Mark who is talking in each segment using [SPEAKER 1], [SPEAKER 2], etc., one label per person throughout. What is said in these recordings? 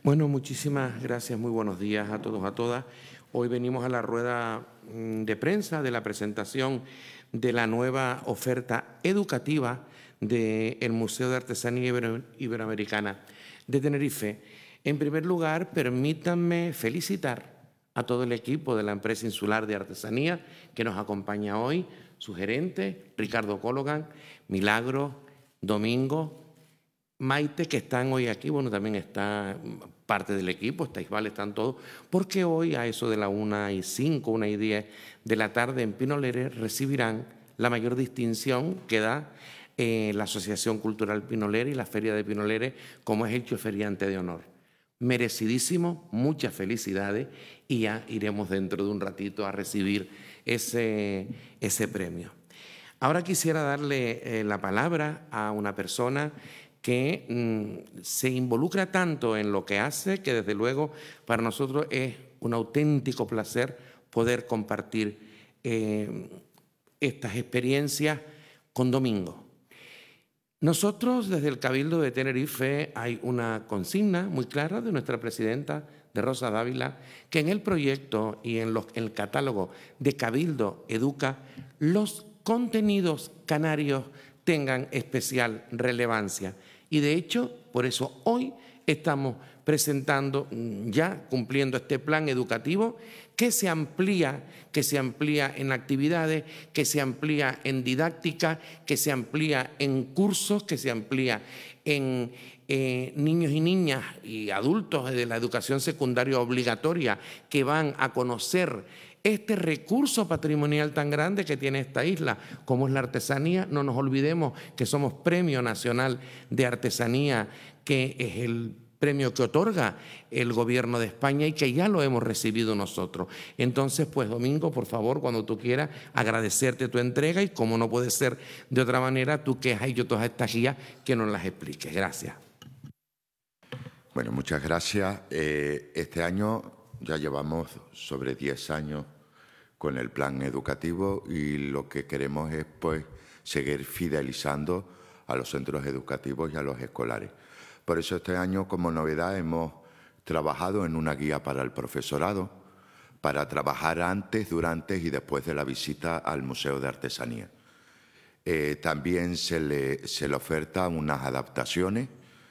[SPEAKER 1] Bueno, muchísimas gracias, muy buenos días a todos, a todas. Hoy venimos a la rueda de prensa de la presentación de la nueva oferta educativa del Museo de Artesanía Iberoamericana de Tenerife. En primer lugar, permítanme felicitar a todo el equipo de la empresa insular de artesanía que nos acompaña hoy, su gerente, Ricardo Cologan, Milagro, Domingo, Maite, que están hoy aquí, bueno, también está parte del equipo, está Isbal, están todos, porque hoy a eso de la 1:05, 1:10 de la tarde en Pinoleres recibirán la mayor distinción que da la Asociación Cultural Pinoleres y la Feria de Pinoleres, como es el choferiante de honor. Merecidísimo, muchas felicidades y ya iremos dentro de un ratito a recibir ese premio. Ahora quisiera darle la palabra a una persona que se involucra tanto en lo que hace que desde luego para nosotros es un auténtico placer poder compartir estas experiencias con Domingo. Nosotros desde el Cabildo de Tenerife hay una consigna muy clara de nuestra presidenta, de Rosa Dávila, que en el proyecto y en el catálogo de Cabildo Educa los contenidos canarios tengan especial relevancia. Y de hecho, por eso hoy estamos presentando, ya cumpliendo este plan educativo, que se amplía en actividades, que se amplía en didáctica, que se amplía en cursos, que se amplía en niños y niñas y adultos de la educación secundaria obligatoria que van a conocer este recurso patrimonial tan grande que tiene esta isla, como es la artesanía. No nos olvidemos que somos Premio Nacional de Artesanía, que es el premio que otorga el Gobierno de España y que ya lo hemos recibido nosotros. Entonces, pues Domingo, por favor, cuando tú quieras, agradecerte tu entrega y como no puede ser de otra manera, tú que has hecho todas estas guías, que nos las expliques. Gracias.
[SPEAKER 2] Bueno, muchas gracias. Este año ya llevamos sobre 10 años con el plan educativo y lo que queremos es pues seguir fidelizando a los centros educativos y a los escolares. Por eso este año, como novedad, hemos trabajado en una guía para el profesorado para trabajar antes, durante y después de la visita al Museo de Artesanía. También se le ofertan unas adaptaciones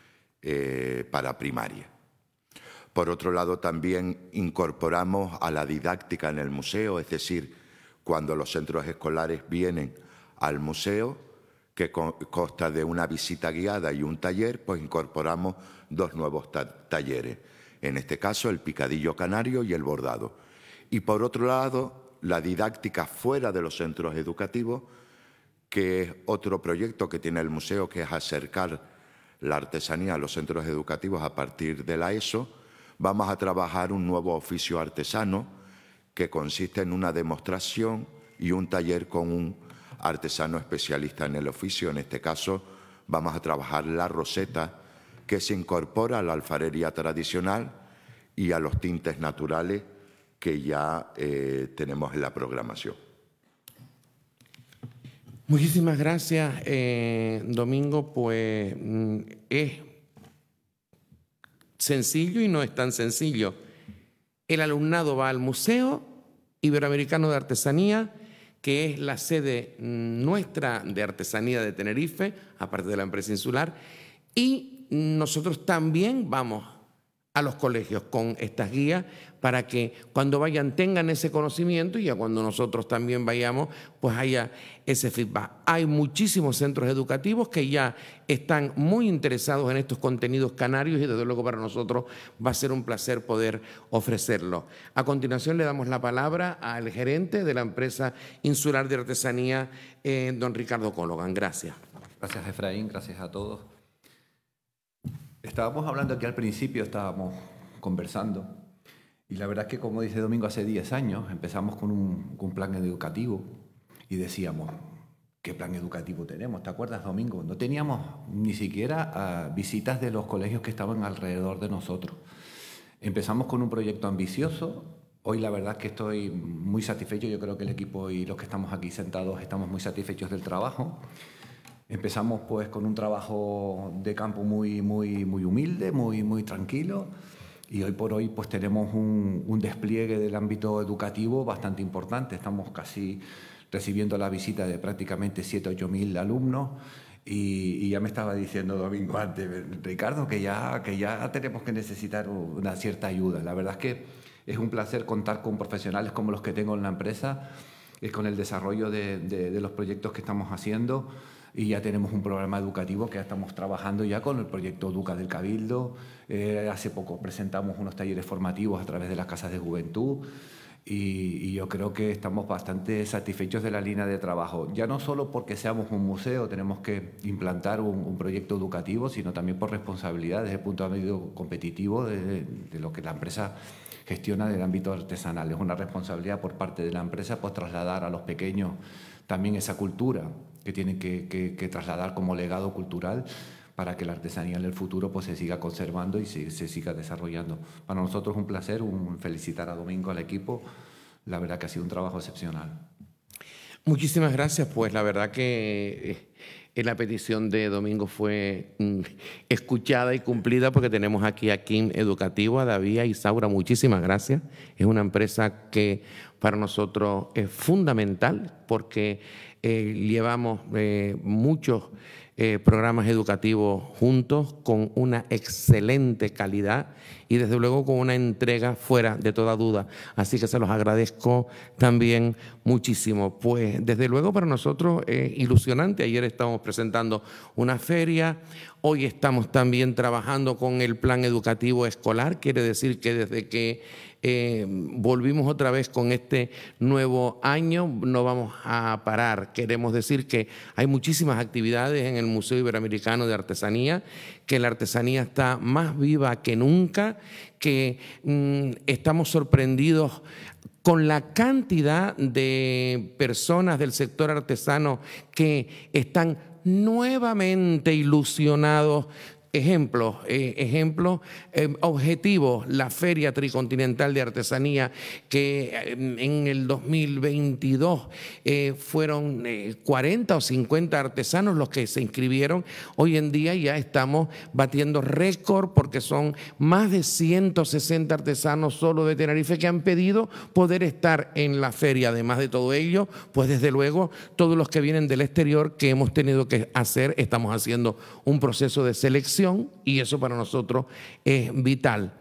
[SPEAKER 2] para primaria. Por otro lado, también incorporamos a la didáctica en el museo, es decir, cuando los centros escolares vienen al museo, que consta de una visita guiada y un taller, pues incorporamos 2 nuevos talleres. En este caso, el picadillo canario y el bordado. Y por otro lado, la didáctica fuera de los centros educativos, que es otro proyecto que tiene el museo, que es acercar la artesanía a los centros educativos a partir de la ESO. Vamos a trabajar un nuevo oficio artesano que consiste en una demostración y un taller con un artesano especialista en el oficio. En este caso vamos a trabajar la roseta, que se incorpora a la alfarería tradicional y a los tintes naturales que ya tenemos en la programación.
[SPEAKER 1] Muchísimas gracias, Domingo. Pues es sencillo y no es tan sencillo. El alumnado va al Museo Iberoamericano de Artesanía, que es la sede nuestra de artesanía de Tenerife, aparte de la empresa insular, y nosotros también vamos a los colegios con estas guías para que cuando vayan tengan ese conocimiento y ya cuando nosotros también vayamos pues haya ese feedback. Hay muchísimos centros educativos que ya están muy interesados en estos contenidos canarios y desde luego para nosotros va a ser un placer poder ofrecerlo. A continuación le damos la palabra al gerente de la empresa insular de artesanía, don Ricardo Cologan. Gracias.
[SPEAKER 3] Gracias, Efraín. Gracias a todos. Estábamos hablando aquí al principio, estábamos conversando y la verdad es que, como dice Domingo, hace 10 años empezamos con un plan educativo y decíamos, ¿qué plan educativo tenemos? ¿Te acuerdas, Domingo? No teníamos ni siquiera visitas de los colegios que estaban alrededor de nosotros. Empezamos con un proyecto ambicioso. Hoy la verdad es que estoy muy satisfecho. Yo creo que el equipo y los que estamos aquí sentados estamos muy satisfechos del trabajo. Empezamos pues con un trabajo de campo muy humilde, muy tranquilo. Y hoy por hoy pues tenemos un despliegue del ámbito educativo bastante importante. Estamos casi recibiendo la visita de prácticamente 7.000 o 8.000 alumnos. Y ya me estaba diciendo Domingo antes, Ricardo, que ya tenemos que necesitar una cierta ayuda. La verdad es que es un placer contar con profesionales como los que tengo en la empresa, con el desarrollo de los proyectos que estamos haciendo. Y ya tenemos un programa educativo que ya estamos trabajando ya con el proyecto Educa del Cabildo. Hace poco presentamos unos talleres formativos a través de las casas de juventud. Y yo creo que estamos bastante satisfechos de la línea de trabajo. Ya no solo porque seamos un museo, tenemos que implantar un proyecto educativo, sino también por responsabilidad desde el punto de vista competitivo de lo que la empresa gestiona del ámbito artesanal. Es una responsabilidad por parte de la empresa pues trasladar a los pequeños también esa cultura que tienen que trasladar como legado cultural para que la artesanía en el futuro pues se siga conservando y se siga desarrollando. Para nosotros es un placer, felicitar a Domingo, al equipo. La verdad que ha sido un trabajo excepcional.
[SPEAKER 1] Muchísimas gracias. Pues la verdad que la petición de Domingo fue escuchada y cumplida, porque tenemos aquí a Kim Educativo, a David, a Isaura. Muchísimas gracias. Es una empresa que para nosotros es fundamental porque llevamos muchos programas educativos juntos con una excelente calidad y desde luego con una entrega fuera de toda duda. Así que se los agradezco también muchísimo. Pues desde luego para nosotros es ilusionante. Ayer estábamos presentando una feria, hoy estamos también trabajando con el plan educativo escolar. Quiere decir que desde que volvimos otra vez con este nuevo año, no vamos a parar. Queremos decir que hay muchísimas actividades en el Museo Iberoamericano de Artesanía, que la artesanía está más viva que nunca, que estamos sorprendidos con la cantidad de personas del sector artesano que están nuevamente ilusionados. Ejemplos objetivos, la Feria Tricontinental de Artesanía, que en el 2022 fueron 40 o 50 artesanos los que se inscribieron. Hoy en día ya estamos batiendo récord porque son más de 160 artesanos solo de Tenerife que han pedido poder estar en la feria. Además de todo ello, pues desde luego todos los que vienen del exterior que hemos tenido que hacer, estamos haciendo un proceso de selección. Y eso para nosotros es vital.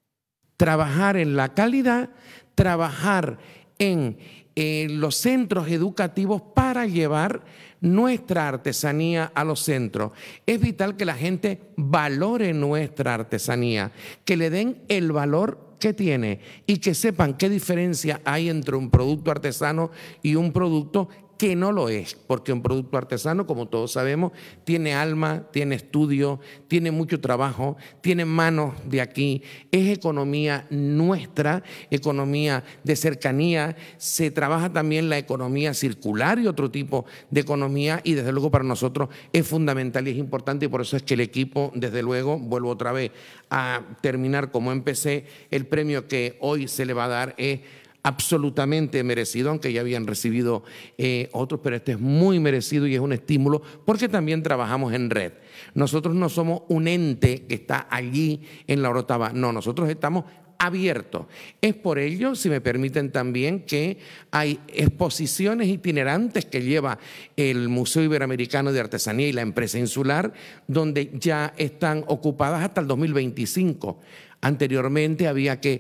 [SPEAKER 1] Trabajar en la calidad, trabajar en los centros educativos para llevar nuestra artesanía a los centros. Es vital que la gente valore nuestra artesanía, que le den el valor que tiene y que sepan qué diferencia hay entre un producto artesano y un producto que no lo es, porque un producto artesano, como todos sabemos, tiene alma, tiene estudio, tiene mucho trabajo, tiene manos de aquí, es economía nuestra, economía de cercanía, se trabaja también la economía circular y otro tipo de economía, y desde luego para nosotros es fundamental y es importante, y por eso es que el equipo, desde luego, vuelvo otra vez a terminar como empecé, el premio que hoy se le va a dar es absolutamente merecido, aunque ya habían recibido otros, pero este es muy merecido y es un estímulo porque también trabajamos en red. Nosotros no somos un ente que está allí en la Orotava, no, nosotros estamos abiertos. Es por ello, si me permiten también, que hay exposiciones itinerantes que lleva el Museo Iberoamericano de Artesanía y la empresa insular, donde ya están ocupadas hasta el 2025. Anteriormente había que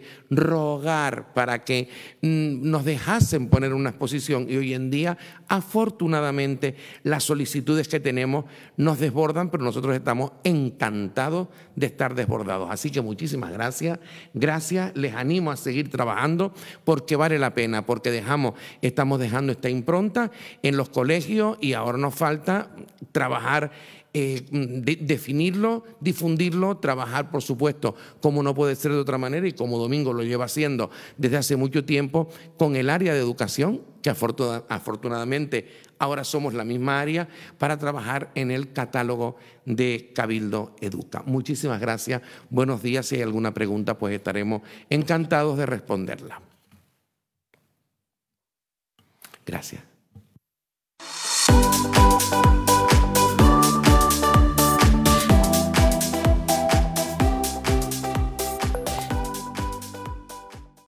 [SPEAKER 1] rogar para que nos dejasen poner una exposición y hoy en día, afortunadamente, las solicitudes que tenemos nos desbordan, pero nosotros estamos encantados de estar desbordados. Así que muchísimas gracias. Gracias, les animo a seguir trabajando porque vale la pena, porque estamos dejando esta impronta en los colegios y ahora nos falta trabajar, definirlo, difundirlo, trabajar, por supuesto, como no puede ser de otra manera y como Domingo lo lleva haciendo desde hace mucho tiempo, con el área de educación, que afortunadamente ahora somos la misma área, para trabajar en el catálogo de Cabildo Educa. Muchísimas gracias, buenos días. Si hay alguna pregunta, pues estaremos encantados de responderla. Gracias.